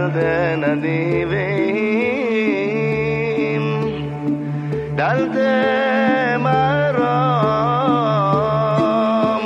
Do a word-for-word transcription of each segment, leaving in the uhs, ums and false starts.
dalte nadivim dalte maram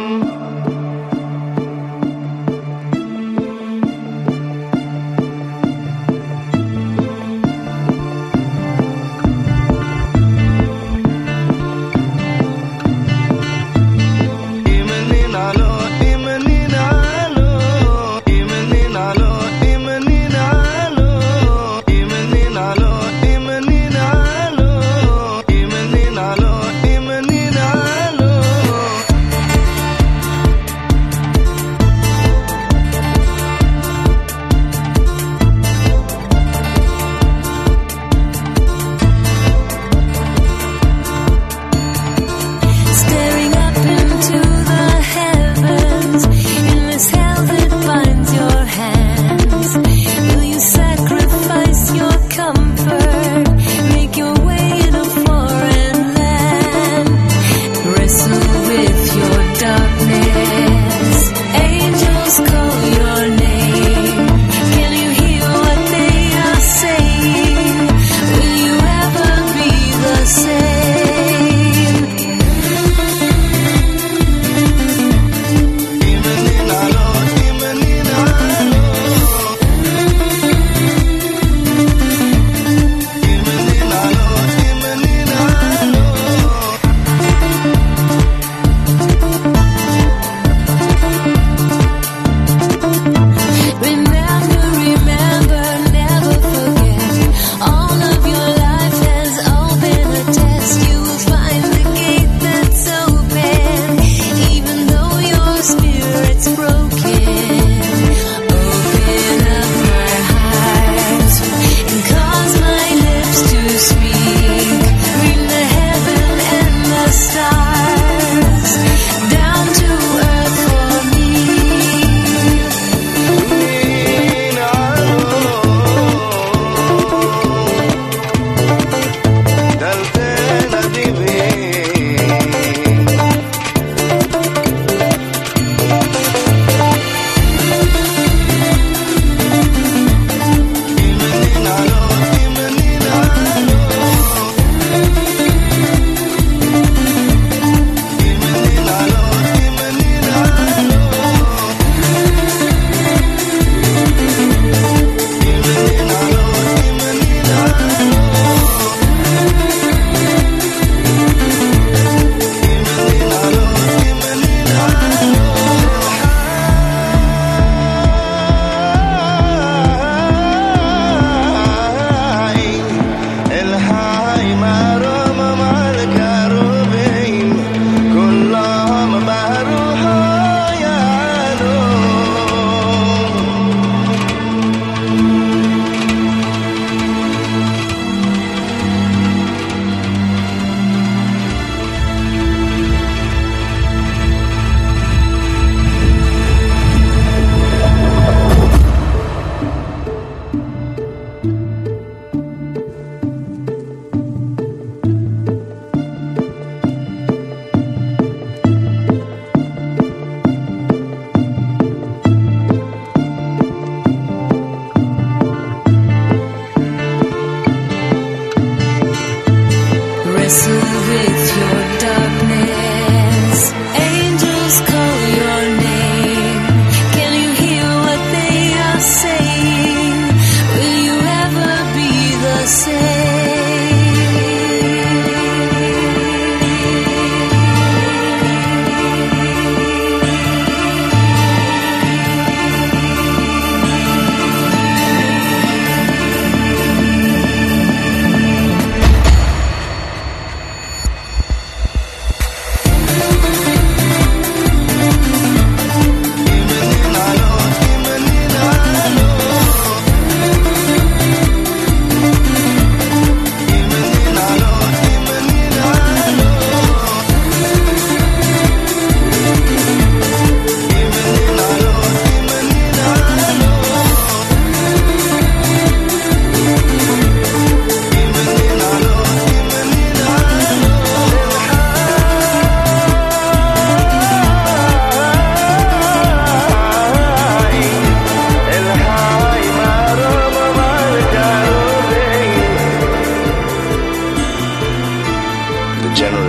imni nalo imni nalo imni nalo imni nalo imni nalo imni nalo imni nalo imni nalo Staring up into the heavens, in this hell that binds your hands, will you sacrifice your comfort, make your way in a foreign land, wrestle with your darkness, angels call your name, can you hear what they are saying, will you ever be the same? imni nalo imni nalo imni nalo imni nalo Remember, remember, never forget. All of your life has all been a test. You will find the gate that's open, even though your spirit's broken. Open up my heart and cause my lips to speak. Bring the heaven and the stars down to earth for me. dalte nadivim imni nalo imni nalo imni nalo imni nalo imni nalo imni الهاي مرام مع الكروبين كلهم بروحوا يعلون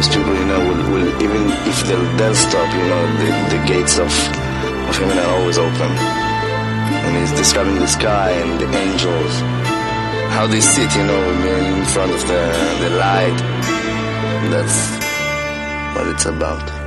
those people, you know, will, will even if they'll, they'll stop, you know, the, the gates of, of heaven are always open. And he's describing the sky and the angels, how they sit, you know, in front of the, the light. That's what it's about.